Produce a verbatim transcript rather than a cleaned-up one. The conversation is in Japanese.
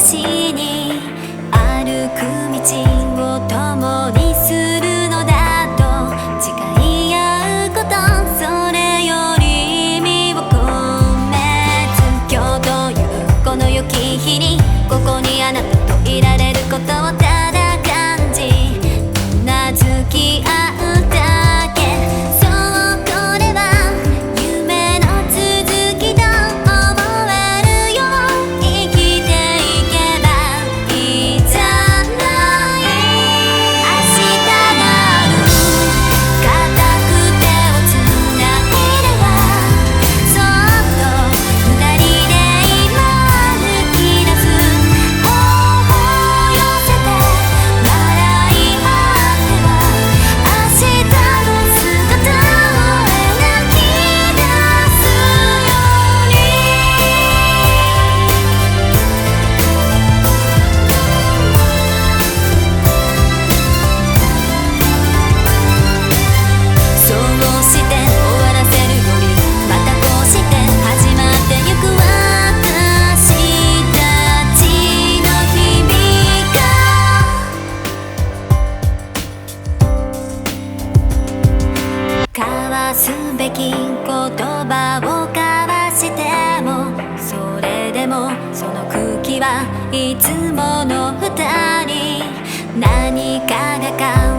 しに歩く道を共にするのだと誓い合うこと、それより身を込めず、今日というこの良き日にここにあなたといられることをただ感じ、うなずき合うだけ。そうこれは夢の続きと思えるよ。生きていけばいいじゃない。明日がある。固く手をつないではそっと二人で今抜き出す。頬を寄せて笑い合っては明日の姿を描き出すように。そうして終わらせるより、またこうして始まってゆく私たちの日々が、交わすべき言葉を交わしても、それでもその空気はいつもの二人。何かが変わる